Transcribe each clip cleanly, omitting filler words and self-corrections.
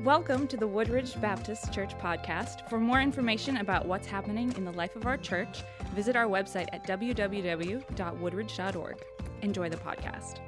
Welcome to the Woodridge Baptist Church podcast. For more information about what's happening in the life of our church, visit our website at www.woodridge.org. Enjoy the podcast.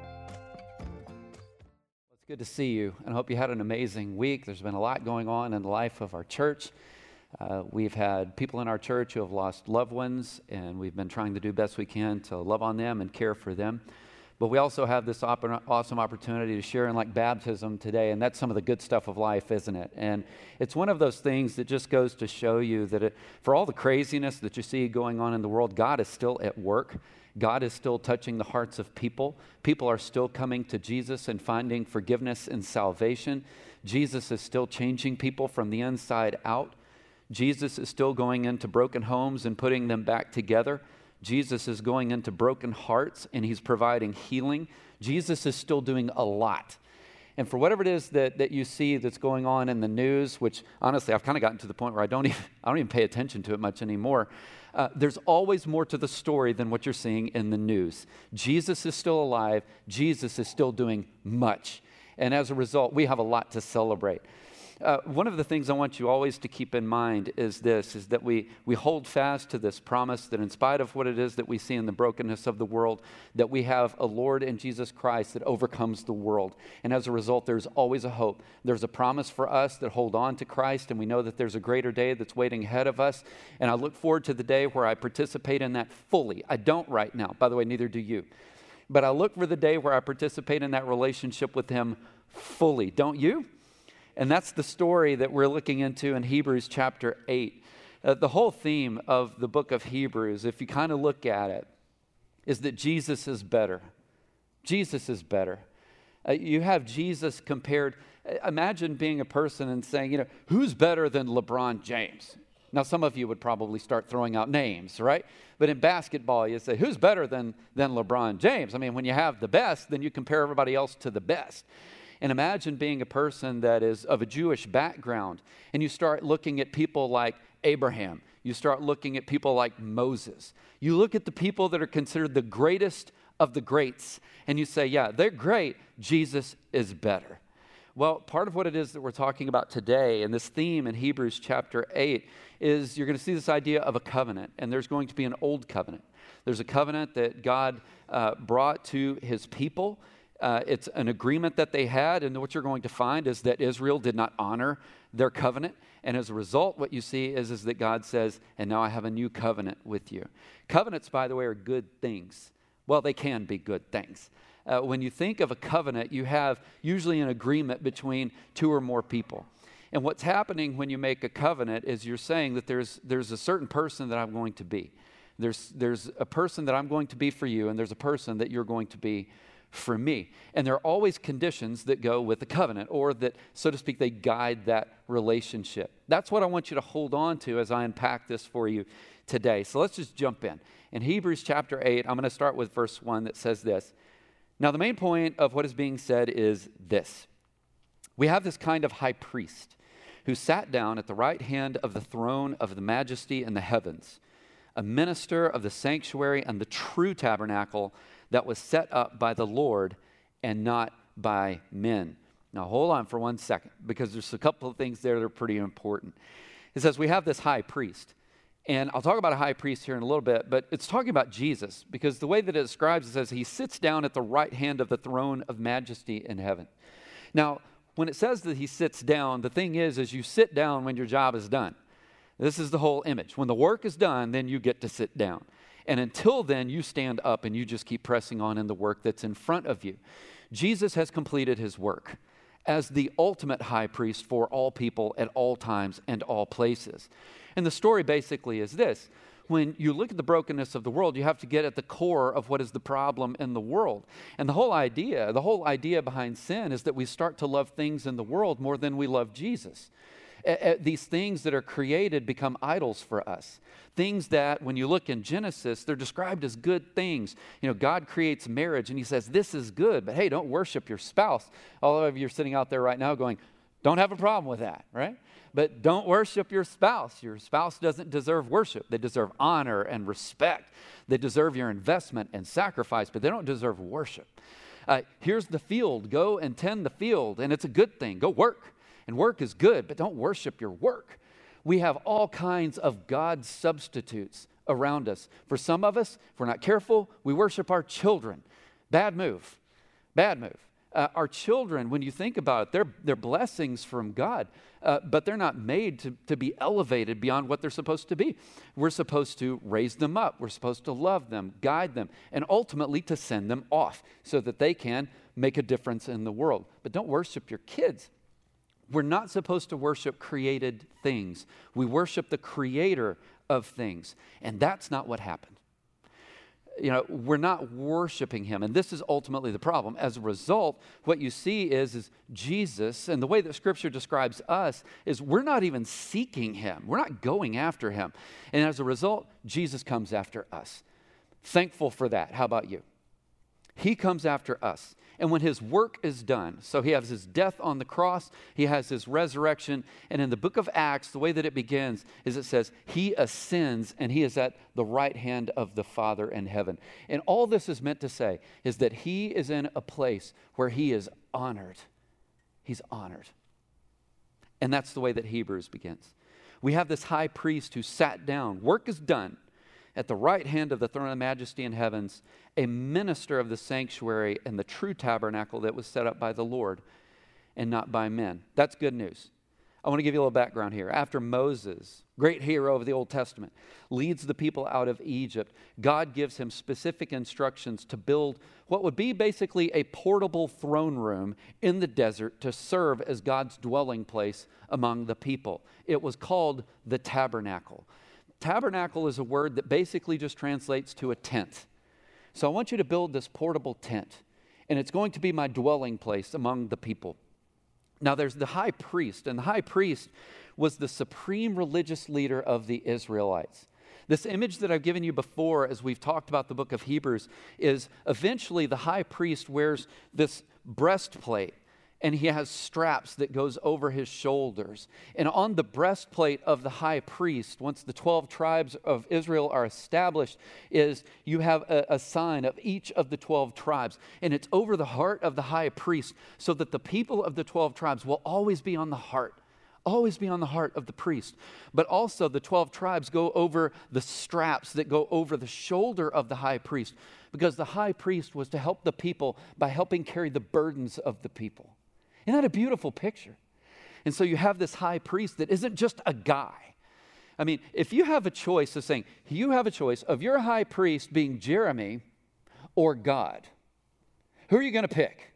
It's good to see you, and I hope you had an amazing week. There's been a lot going on in the life of our church. We've had people in our church who have lost loved ones, and we've been trying to do best we can to love on them and care for them. But we also have this awesome opportunity to share in like baptism today, and that's some of the good stuff of life, isn't it? And it's one of those things that just goes to show you that for all the craziness that you see going on in the world, God is still at work. God is still touching the hearts of people. People are still coming to Jesus and finding forgiveness and salvation. Jesus is still changing people from the inside out. Jesus is still going into broken homes and putting them back together. Jesus is going into broken hearts and he's providing healing. Jesus is still doing a lot. And for whatever it is that you see that's going on in the news, which honestly I've kind of gotten to the point where I don't even pay attention to it much anymore. There's always more to the story than what you're seeing in the news. Jesus is still alive. Jesus is still doing much. And as a result, we have a lot to celebrate. One of the things I want you always to keep in mind is that we hold fast to this promise that in spite of what it is that we see in the brokenness of the world, that we have a Lord in Jesus Christ that overcomes the world. And as a result, there's always a hope. There's a promise for us that hold on to Christ, and we know that there's a greater day that's waiting ahead of us. And I look forward to the day where I participate in that fully. I don't right now. By the way, neither do you. But I look for the day where I participate in that relationship with Him fully. Don't you? And that's the story that we're looking into in Hebrews chapter 8. The whole theme of the book of Hebrews, if you kind of look at it, is that Jesus is better. Jesus is better. You have Jesus compared. Imagine being a person and saying, who's better than LeBron James? Now, some of you would probably start throwing out names, right? But in basketball, you say, who's better than LeBron James? I mean, when you have the best, then you compare everybody else to the best. And imagine being a person that is of a Jewish background, and you start looking at people like Abraham. You start looking at people like Moses. You look at the people that are considered the greatest of the greats, and you say, yeah, they're great. Jesus is better. Well, part of what it is that we're talking about today, and this theme in Hebrews chapter 8, is you're going to see this idea of a covenant, and there's going to be an old covenant. There's a covenant that God brought to His people. It's an agreement that they had, and what you're going to find is that Israel did not honor their covenant, and as a result, what you see is that God says, and now I have a new covenant with you. Covenants, by the way, are good things. Well, they can be good things. When you think of a covenant, you have usually an agreement between two or more people. And what's happening when you make a covenant is you're saying that there's a certain person that I'm going to be. There's a person that I'm going to be for you, and there's a person that you're going to be for me. And there are always conditions that go with the covenant, or that, so to speak, they guide that relationship. That's what I want you to hold on to as I unpack this for you today. So let's just jump in. In Hebrews chapter 8, I'm going to start with verse 1 that says this. Now, the main point of what is being said is this. We have this kind of high priest who sat down at the right hand of the throne of the majesty in the heavens, a minister of the sanctuary and the true tabernacle that was set up by the Lord and not by men. Now, hold on for 1 second, because there's a couple of things there that are pretty important. It says we have this high priest, and I'll talk about a high priest here in a little bit, but it's talking about Jesus, because the way that it describes it says he sits down at the right hand of the throne of majesty in heaven. Now, when it says that he sits down, the thing is you sit down when your job is done. This is the whole image. When the work is done, then you get to sit down. And until then, you stand up and you just keep pressing on in the work that's in front of you. Jesus has completed his work as the ultimate high priest for all people at all times and all places. And the story basically is this. When you look at the brokenness of the world, you have to get at the core of what is the problem in the world. And the whole idea behind sin is that we start to love things in the world more than we love Jesus. These things that are created become idols for us. Things that, when you look in Genesis, they're described as good things. God creates marriage, and he says, this is good, but hey, don't worship your spouse. All of you are sitting out there right now going, don't have a problem with that, right? But don't worship your spouse. Your spouse doesn't deserve worship. They deserve honor and respect. They deserve your investment and sacrifice, but they don't deserve worship. Here's the field. Go and tend the field, and it's a good thing. Go work. And work is good, but don't worship your work. We have all kinds of God substitutes around us. For some of us, if we're not careful, we worship our children. Bad move. Bad move. Our children, when you think about it, they're blessings from God, but they're not made to be elevated beyond what they're supposed to be. We're supposed to raise them up. We're supposed to love them, guide them, and ultimately to send them off so that they can make a difference in the world. But don't worship your kids. We're not supposed to worship created things. We worship the creator of things, and that's not what happened. We're not worshiping him, and this is ultimately the problem. As a result, what you see is Jesus, and the way that Scripture describes us is we're not even seeking him. We're not going after him. And as a result, Jesus comes after us. Thankful for that. How about you? He comes after us. And when his work is done, so he has his death on the cross, he has his resurrection, and in the book of Acts, the way that it begins is it says, he ascends and he is at the right hand of the Father in heaven. And all this is meant to say is that he is in a place where he is honored. He's honored. And that's the way that Hebrews begins. We have this high priest who sat down, work is done, at the right hand of the throne of majesty in heavens, a minister of the sanctuary and the true tabernacle that was set up by the Lord and not by men. That's good news. I want to give you a little background here. After Moses, great hero of the Old Testament, leads the people out of Egypt, God gives him specific instructions to build what would be basically a portable throne room in the desert to serve as God's dwelling place among the people. It was called the tabernacle. Tabernacle is a word that basically just translates to a tent. So I want you to build this portable tent, and it's going to be my dwelling place among the people. Now there's the high priest, and the high priest was the supreme religious leader of the Israelites. This image that I've given you before as we've talked about the book of Hebrews is eventually the high priest wears this breastplate, and he has straps that goes over his shoulders. And on the breastplate of the high priest, once the 12 tribes of Israel are established, is you have a sign of each of the 12 tribes. And it's over the heart of the high priest so that the people of the 12 tribes will always be on the heart of the priest. But also the 12 tribes go over the straps that go over the shoulder of the high priest, because the high priest was to help the people by helping carry the burdens of the people. Isn't that a beautiful picture? And so you have this high priest that isn't just a guy. I mean, if you have a choice of saying, you have a choice of your high priest being Jeremy or God, who are you going to pick?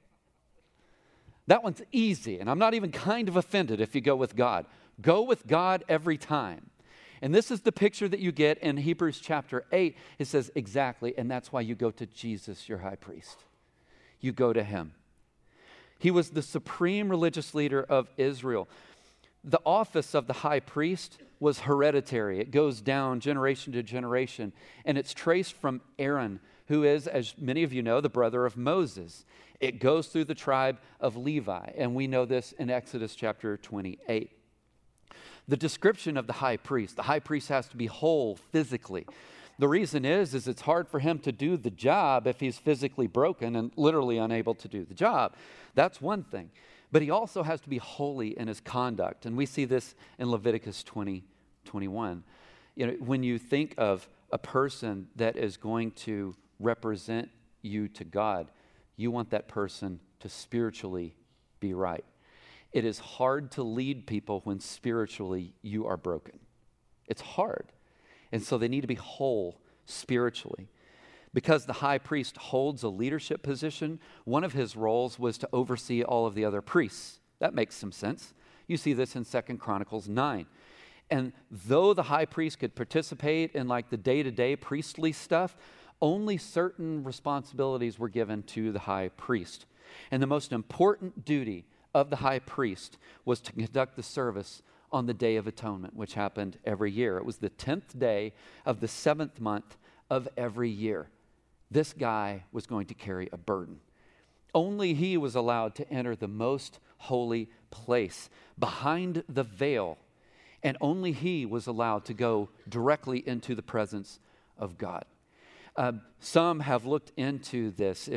That one's easy, and I'm not even kind of offended if you go with God. Go with God every time. And this is the picture that you get in Hebrews chapter 8. It says exactly, and that's why you go to Jesus, your high priest. You go to him. He was the supreme religious leader of Israel. The office of the high priest was hereditary. It goes down generation to generation, and it's traced from Aaron, who is, as many of you know, the brother of Moses. It goes through the tribe of Levi, and we know this in Exodus chapter 28. The description of the high priest has to be whole physically. The reason is it's hard for him to do the job if he's physically broken and literally unable to do the job. That's one thing. But he also has to be holy in his conduct. And we see this in Leviticus 20:21. When you think of a person that is going to represent you to God, you want that person to spiritually be right. It is hard to lead people when spiritually you are broken. It's hard. And so they need to be whole spiritually. Because the high priest holds a leadership position, one of his roles was to oversee all of the other priests. That makes some sense. You see this in 2 Chronicles 9. And though the high priest could participate in like the day-to-day priestly stuff, only certain responsibilities were given to the high priest. And the most important duty of the high priest was to conduct the service on the Day of Atonement, which happened every year. It was the 10th day of the 7th month of every year. This guy was going to carry a burden. Only he was allowed to enter the most holy place behind the veil, and only he was allowed to go directly into the presence of God. Some have looked into this.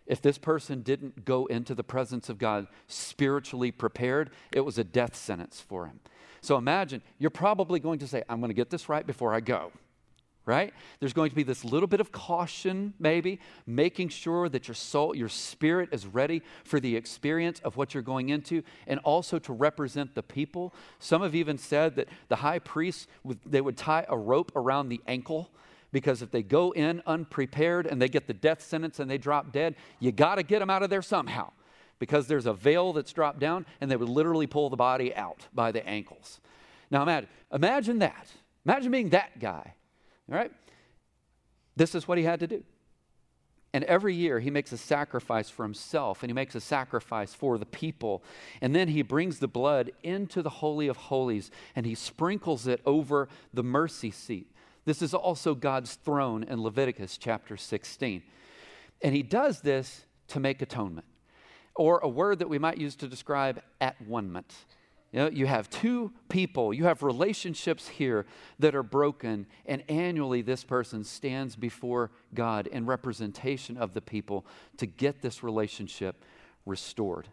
If this person didn't go into the presence of God spiritually prepared, it was a death sentence for him. So imagine, you're probably going to say, I'm going to get this right before I go, right? There's going to be this little bit of caution, maybe, making sure that your soul, your spirit is ready for the experience of what you're going into, and also to represent the people. Some have even said that the high priests, they would tie a rope around the ankle, because if they go in unprepared and they get the death sentence and they drop dead, you got to get them out of there somehow, because there's a veil that's dropped down, and they would literally pull the body out by the ankles. Now imagine that. Imagine being that guy, all right? This is what he had to do. And every year he makes a sacrifice for himself, and he makes a sacrifice for the people. And then he brings the blood into the Holy of Holies, and he sprinkles it over the mercy seat. This is also God's throne in Leviticus chapter 16. And he does this to make atonement, or a word that we might use to describe at-one-ment. You know, you have two people, you have relationships here that are broken, and annually this person stands before God in representation of the people to get this relationship restored.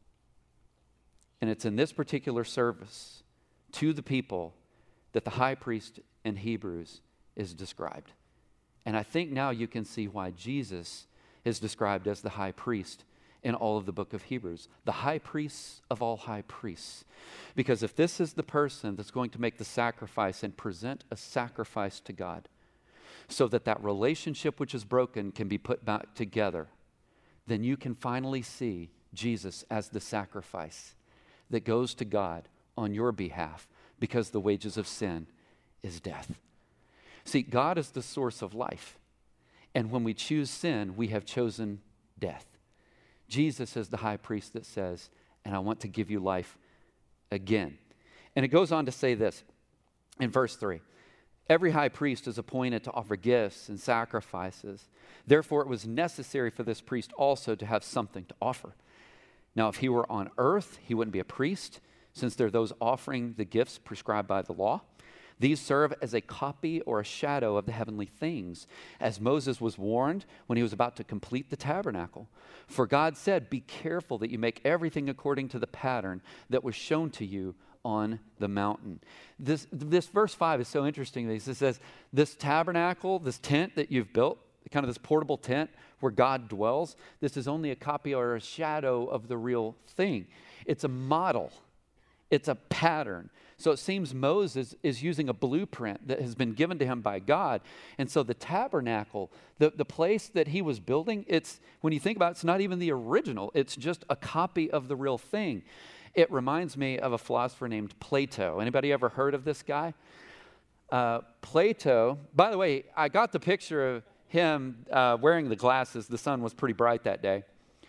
And it's in this particular service to the people that the high priest in Hebrews is described. And I think now you can see why Jesus is described as the high priest in all of the book of Hebrews, the high priest of all high priests. Because if this is the person that's going to make the sacrifice and present a sacrifice to God so that that relationship which is broken can be put back together, then you can finally see Jesus as the sacrifice that goes to God on your behalf, because the wages of sin is death. See, God is the source of life. And when we choose sin, we have chosen death. Jesus is the high priest that says, and I want to give you life again. And it goes on to say this in verse 3. Every high priest is appointed to offer gifts and sacrifices. Therefore, it was necessary for this priest also to have something to offer. Now, if he were on earth, he wouldn't be a priest, since there are those offering the gifts prescribed by the law. These serve as a copy or a shadow of the heavenly things, as Moses was warned when he was about to complete the tabernacle. For God said, be careful that you make everything according to the pattern that was shown to you on the mountain. This verse 5 is so interesting. It says, this tabernacle, this tent that you've built, kind of this portable tent where God dwells, this is only a copy or a shadow of the real thing. It's a model. It's a pattern. So it seems Moses is using a blueprint that has been given to him by God. And so the tabernacle, the place that he was building, it's, when you think about it, it's not even the original. It's just a copy of the real thing. It reminds me of a philosopher named Plato. Anybody ever heard of this guy? Plato, by the way, I got the picture of him wearing the glasses. The sun was pretty bright that day.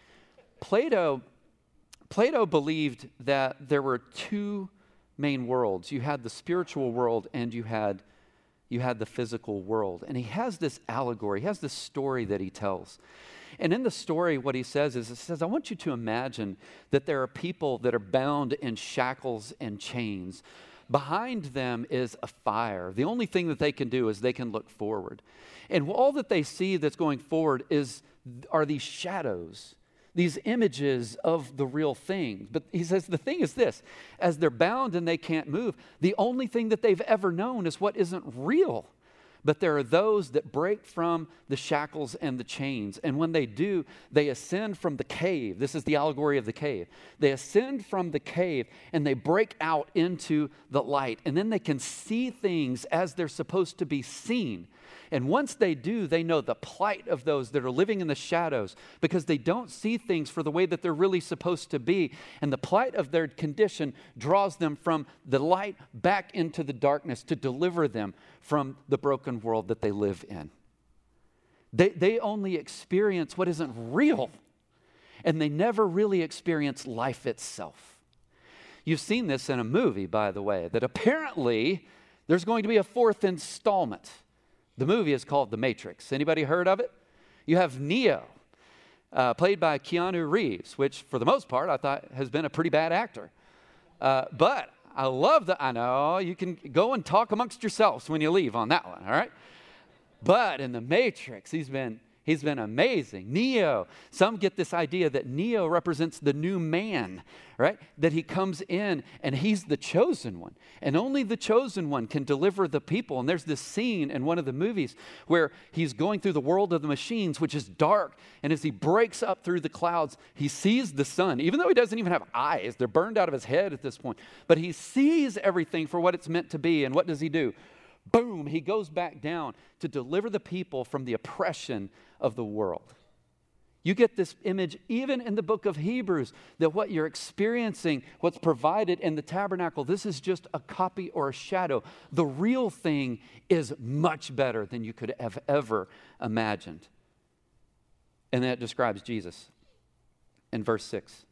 Plato believed that there were two main worlds. You had the spiritual world and you had the physical world. And he has this allegory, he has this story that he tells. And in the story, what he says is, I want you to imagine that there are people that are bound in shackles and chains. Behind them is a fire. The only thing that they can do is they can look forward. And all that they see that's going forward are these shadows, these images of the real thing. But he says the thing is this: as they're bound and they can't move, the only thing that they've ever known is what isn't real. But there are those that break from the shackles and the chains. And when they do, they ascend from the cave. This is the allegory of the cave. They ascend from the cave and they break out into the light. And then they can see things as they're supposed to be seen. And once they do, they know the plight of those that are living in the shadows, because they don't see things for the way that they're really supposed to be. And the plight of their condition draws them from the light back into the darkness to deliver them from the broken world that they live in. They only experience what isn't real, and they never really experience life itself. You've seen this in a movie, by the way, that apparently there's going to be a fourth installment. The movie is called The Matrix. Anybody heard of it? You have Neo, played by Keanu Reeves, which for the most part I thought has been a pretty bad actor. But I know, you can go and talk amongst yourselves when you leave on that one, all right? But in The Matrix, he's been He's been amazing. Neo. Some get this idea that Neo represents the new man, right? That he comes in and he's the chosen one. And only the chosen one can deliver the people. And there's this scene in one of the movies where he's going through the world of the machines, which is dark. And as he breaks up through the clouds, he sees the sun, even though he doesn't even have eyes. They're burned out of his head at this point. But he sees everything for what it's meant to be. And what does he do? Boom, he goes back down to deliver the people from the oppression of the world. You get this image even in the book of Hebrews, that what you're experiencing, what's provided in the tabernacle, this is just a copy or a shadow. The real thing is much better than you could have ever imagined. And that describes Jesus in verse 6.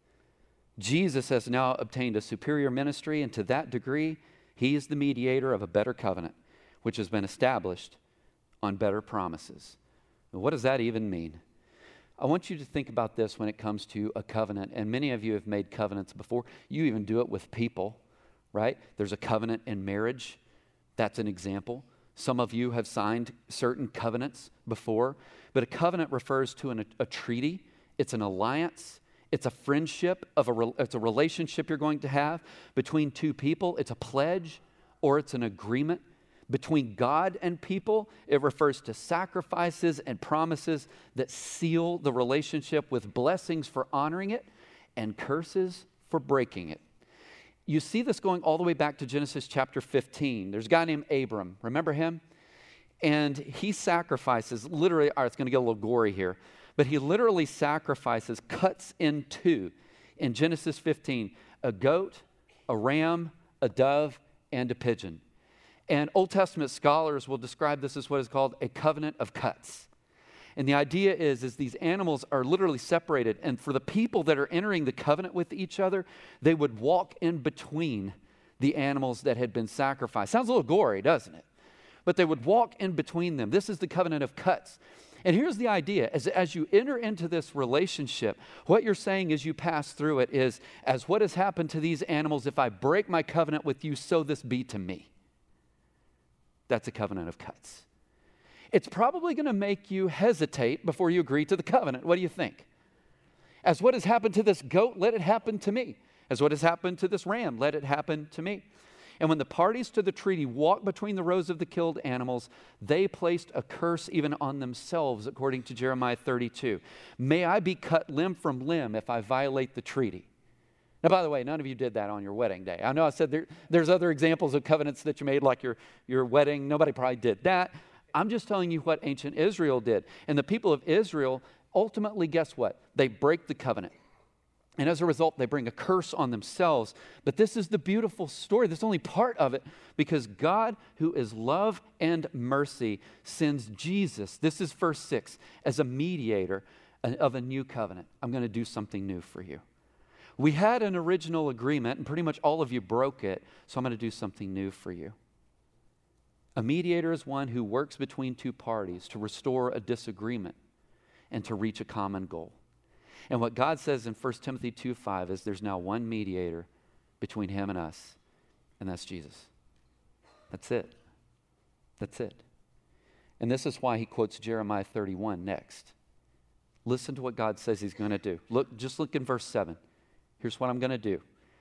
Jesus has now obtained a superior ministry, and to that degree, he is the mediator of a better covenant, which has been established on better promises. Now, what does that even mean? I want you to think about this when it comes to a covenant. And many of you have made covenants before. You even do it with people, right? There's a covenant in marriage. That's an example. Some of you have signed certain covenants before. But a covenant refers to a treaty. It's an alliance. It's a friendship, it's a relationship you're going to have between two people. It's a pledge or it's an agreement. Between God and people, it refers to sacrifices and promises that seal the relationship with blessings for honoring it and curses for breaking it. You see this going all the way back to Genesis chapter 15. There's a guy named Abram. Remember him? And he sacrifices, literally, all right, it's going to get a little gory here, but he literally sacrifices, cuts in two, in Genesis 15, a goat, a ram, a dove, and a pigeon. And Old Testament scholars will describe this as what is called a covenant of cuts. And the idea is these animals are literally separated. And for the people that are entering the covenant with each other, they would walk in between the animals that had been sacrificed. Sounds a little gory, doesn't it? But they would walk in between them. This is the covenant of cuts. And here's the idea. As you enter into this relationship, what you're saying as you pass through it is, as what has happened to these animals, if I break my covenant with you, so this be to me. That's a covenant of cuts. It's probably going to make you hesitate before you agree to the covenant. What do you think? As what has happened to this goat, let it happen to me. As what has happened to this ram, let it happen to me. And when the parties to the treaty walked between the rows of the killed animals, they placed a curse even on themselves, according to Jeremiah 32. May I be cut limb from limb if I violate the treaty. Now, by the way, none of you did that on your wedding day. I know I said there's other examples of covenants that you made, like your wedding. Nobody probably did that. I'm just telling you what ancient Israel did. And the people of Israel, ultimately, guess what? They break the covenant. And as a result, they bring a curse on themselves. But this is the beautiful story. This is only part of it, because God, who is love and mercy, sends Jesus, this is verse 6, as a mediator of a new covenant. I'm going to do something new for you. We had an original agreement, and pretty much all of you broke it, so I'm going to do something new for you. A mediator is one who works between two parties to restore a disagreement and to reach a common goal. And what God says in 1 Timothy 2:5 is there's now one mediator between him and us, and that's Jesus. That's it. That's it. And this is why he quotes Jeremiah 31 next. Listen to what God says he's going to do. Just look in verse 7. Here's what I'm going to do.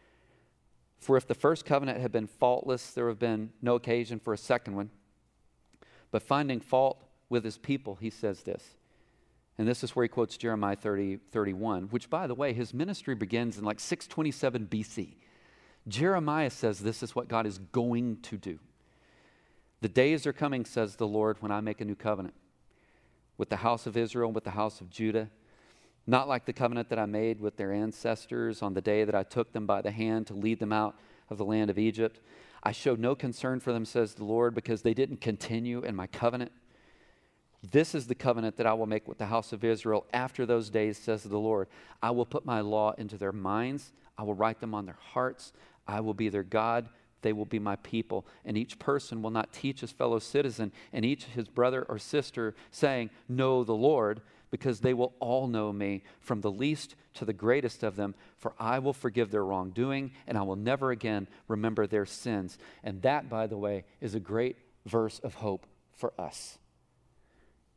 For if the first covenant had been faultless, there would have been no occasion for a second one. But finding fault with his people, he says this. And this is where he quotes Jeremiah 31, which, by the way, his ministry begins in like 627 BC. Jeremiah says this is what God is going to do. The days are coming, says the Lord, when I make a new covenant with the house of Israel and with the house of Judah, not like the covenant that I made with their ancestors on the day that I took them by the hand to lead them out of the land of Egypt. I showed no concern for them, says the Lord, because they didn't continue in my covenant. This is the covenant that I will make with the house of Israel after those days, says the Lord. I will put my law into their minds. I will write them on their hearts. I will be their God. They will be my people. And each person will not teach his fellow citizen and each his brother or sister, saying, know the Lord, because they will all know me, from the least to the greatest of them, for I will forgive their wrongdoing, and I will never again remember their sins. And that, by the way, is a great verse of hope for us.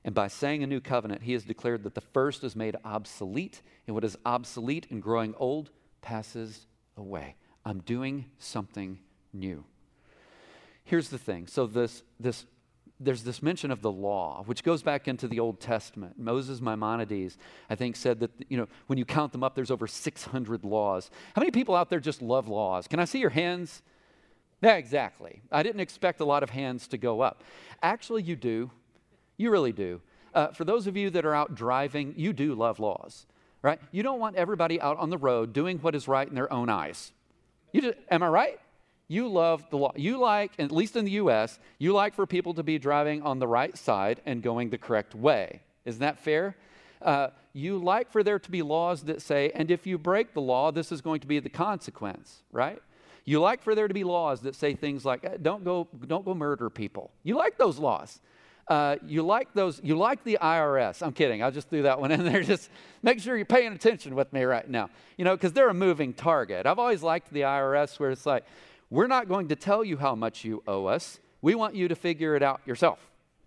And by saying a new covenant, he has declared that the first is made obsolete, and what is obsolete and growing old passes away. I'm doing something new. Here's the thing. So there's this mention of the law, which goes back into the Old Testament. Moses Maimonides, I think, said that, when you count them up, there's over 600 laws. How many people out there just love laws? Can I see your hands? Yeah, exactly. I didn't expect a lot of hands to go up. Actually, you do. You really do. For those of you that are out driving, you do love laws, right? You don't want everybody out on the road doing what is right in their own eyes. Am I right? You love the law. You like, at least in the U.S., you like for people to be driving on the right side and going the correct way. Isn't that fair? You like for there to be laws that say, and if you break the law, this is going to be the consequence, right? You like for there to be laws that say things like, don't go murder people. You like those laws. You like the IRS. I'm kidding. I just threw that one in there. Just make sure you're paying attention with me right now. Because they're a moving target. I've always liked the IRS where it's like, we're not going to tell you how much you owe us. We want you to figure it out yourself.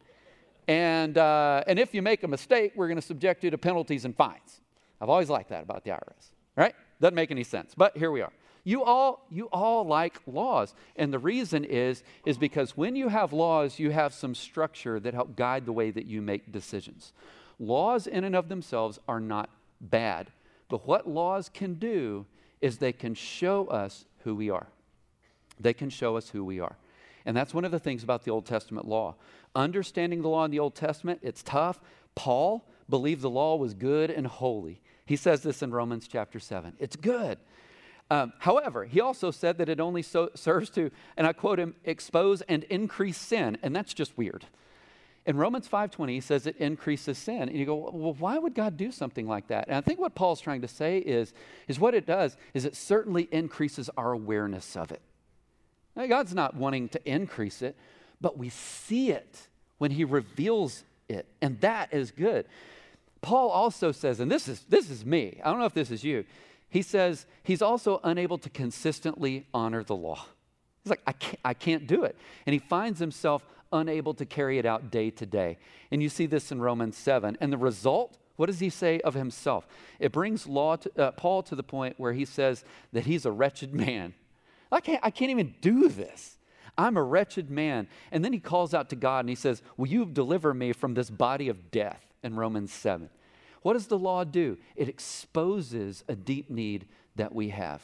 And if you make a mistake, we're going to subject you to penalties and fines. I've always liked that about the IRS. Right? Doesn't make any sense. But here we are. You all like laws. And the reason is because when you have laws, you have some structure that help guide the way that you make decisions. Laws in and of themselves are not bad. But what laws can do is they can show us who we are. They can show us who we are. And that's one of the things about the Old Testament law. Understanding the law in the Old Testament, it's tough. Paul believed the law was good and holy. He says this in Romans chapter 7. It's good. However, he also said that it only serves to, and I quote him, expose and increase sin. And that's just weird. In Romans 5:20, he says it increases sin. And you go, well, why would God do something like that? And I think what Paul's trying to say is what it does is it certainly increases our awareness of it. Now, God's not wanting to increase it, but we see it when he reveals it. And that is good. Paul also says, and this is me. I don't know if this is you. He says he's also unable to consistently honor the law. He's like, I can't do it. And he finds himself unable to carry it out day to day. And you see this in Romans 7. And the result, what does he say of himself? It brings Paul to the point where he says that he's a wretched man. I can't even do this. I'm a wretched man. And then he calls out to God and he says, will you deliver me from this body of death in Romans 7? What does the law do? It exposes a deep need that we have.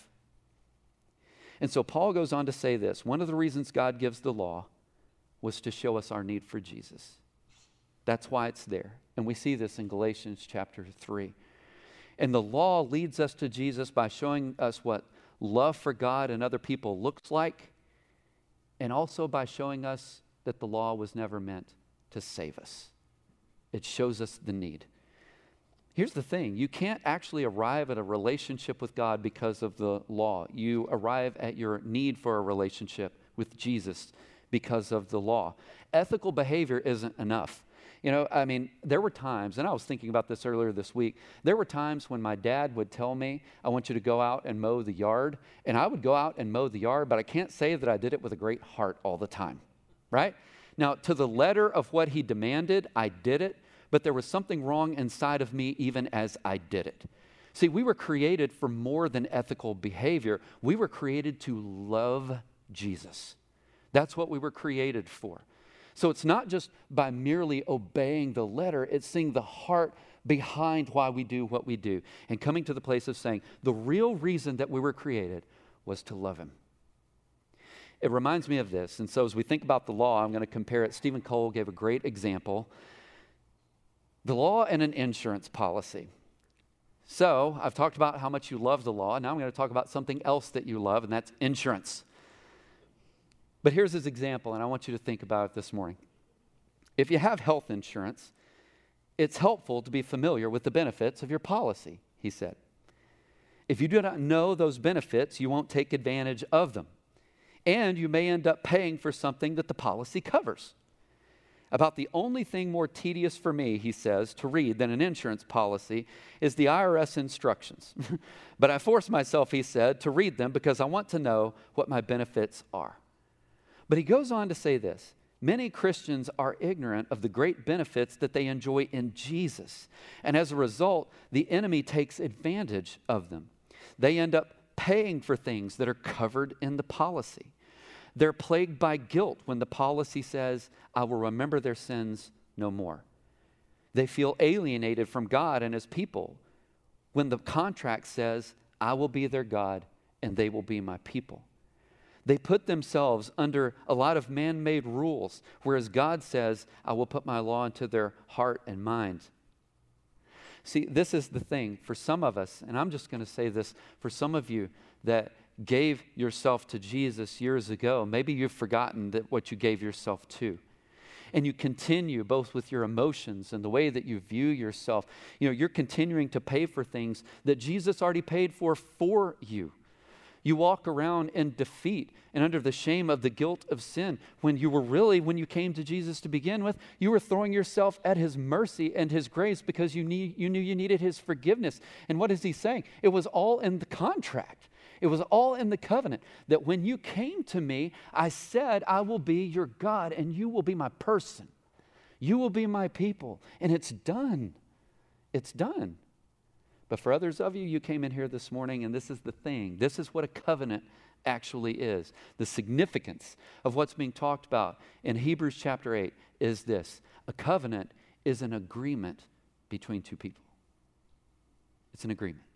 And so Paul goes on to say this. One of the reasons God gives the law was to show us our need for Jesus. That's why it's there. And we see this in Galatians chapter 3. And the law leads us to Jesus by showing us what love for God and other people looks like, and also by showing us that the law was never meant to save us. It shows us the need. Here's the thing. You can't actually arrive at a relationship with God because of the law. You arrive at your need for a relationship with Jesus because of the law. Ethical behavior isn't enough. There were times, and I was thinking about this earlier this week, there were times when my dad would tell me, I want you to go out and mow the yard, and I would go out and mow the yard, but I can't say that I did it with a great heart all the time, right? Now, to the letter of what he demanded, I did it, but there was something wrong inside of me even as I did it. See, we were created for more than ethical behavior. We were created to love Jesus. That's what we were created for. So it's not just by merely obeying the letter, it's seeing the heart behind why we do what we do and coming to the place of saying the real reason that we were created was to love him. It reminds me of this. And so as we think about the law, I'm going to compare it. Stephen Cole gave a great example. The law and an insurance policy. So I've talked about how much you love the law. Now I'm going to talk about something else that you love, and that's insurance. But here's his example, and I want you to think about it this morning. If you have health insurance, it's helpful to be familiar with the benefits of your policy, he said. If you do not know those benefits, you won't take advantage of them. And you may end up paying for something that the policy covers. About the only thing more tedious for me, he says, to read than an insurance policy is the IRS instructions. But I force myself, he said, to read them because I want to know what my benefits are. But he goes on to say this. Many Christians are ignorant of the great benefits that they enjoy in Jesus. And as a result, the enemy takes advantage of them. They end up paying for things that are covered in the policy. They're plagued by guilt when the policy says, I will remember their sins no more. They feel alienated from God and His people when the contract says, I will be their God and they will be my people. They put themselves under a lot of man-made rules, whereas God says, I will put my law into their heart and mind. See, this is the thing for some of us, and I'm just going to say this, for some of you that gave yourself to Jesus years ago, maybe you've forgotten that what you gave yourself to. And you continue both with your emotions and the way that you view yourself. You're continuing to pay for things that Jesus already paid for you. You walk around in defeat and under the shame of the guilt of sin when you came to Jesus to begin with, you were throwing yourself at His mercy and His grace because you knew you needed His forgiveness. And what is He saying? It was all in the contract. It was all in the covenant that when you came to me, I said, I will be your God and you will be my person. You will be my people. And it's done. It's done. But for others of you, you came in here this morning, and this is the thing. This is what a covenant actually is. The significance of what's being talked about in Hebrews chapter 8 is this. A covenant is an agreement between two people. It's an agreement.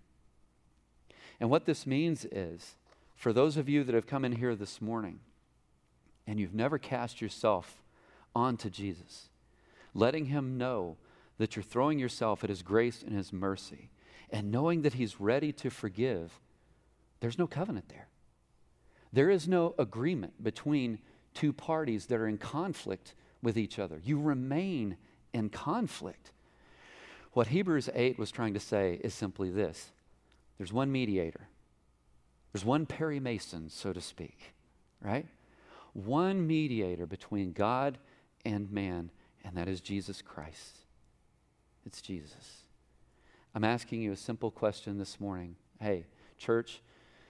And what this means is, for those of you that have come in here this morning, and you've never cast yourself onto Jesus, letting Him know that you're throwing yourself at His grace and His mercy, and knowing that He's ready to forgive, there's no covenant there. There is no agreement between two parties that are in conflict with each other. You remain in conflict. What Hebrews 8 was trying to say is simply this. There's one mediator. There's one Perry Mason, so to speak, right? One mediator between God and man, and that is Jesus Christ. It's Jesus. I'm asking you a simple question this morning. Hey, church,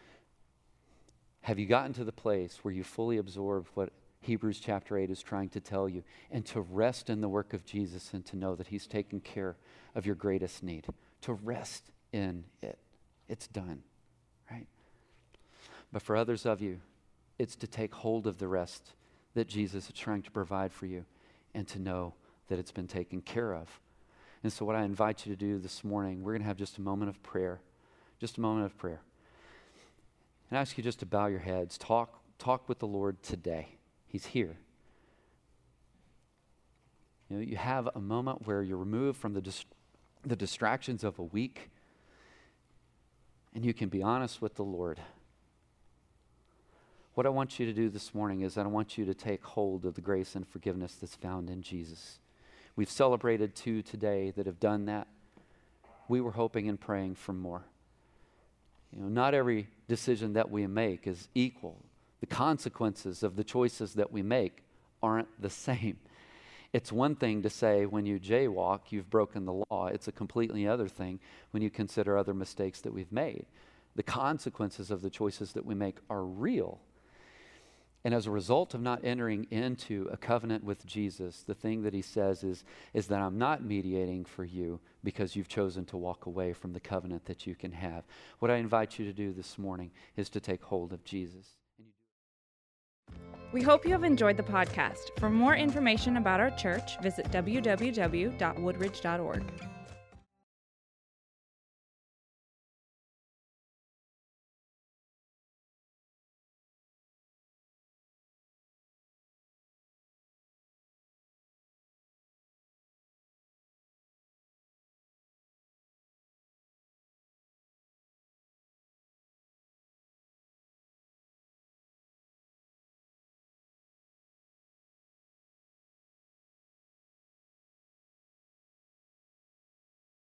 have you gotten to the place where you fully absorb what Hebrews chapter 8 is trying to tell you and to rest in the work of Jesus and to know that He's taken care of your greatest need? To rest in it. It's done, right? But for others of you, it's to take hold of the rest that Jesus is trying to provide for you and to know that it's been taken care of. And so what I invite you to do this morning, we're going to have just a moment of prayer. Just a moment of prayer. And I ask you just to bow your heads. Talk with the Lord today. He's here. You have a moment where you're removed from the distractions of a week, and you can be honest with the Lord. What I want you to do this morning is I want you to take hold of the grace and forgiveness that's found in Jesus. We've celebrated 2 today that have done that. We were hoping and praying for more. Not every decision that we make is equal. The consequences of the choices that we make aren't the same. It's one thing to say when you jaywalk, you've broken the law. It's a completely other thing when you consider other mistakes that we've made. The consequences of the choices that we make are real. And as a result of not entering into a covenant with Jesus, the thing that He says is that I'm not mediating for you because you've chosen to walk away from the covenant that you can have. What I invite you to do this morning is to take hold of Jesus. We hope you have enjoyed the podcast. For more information about our church, visit www.woodridge.org.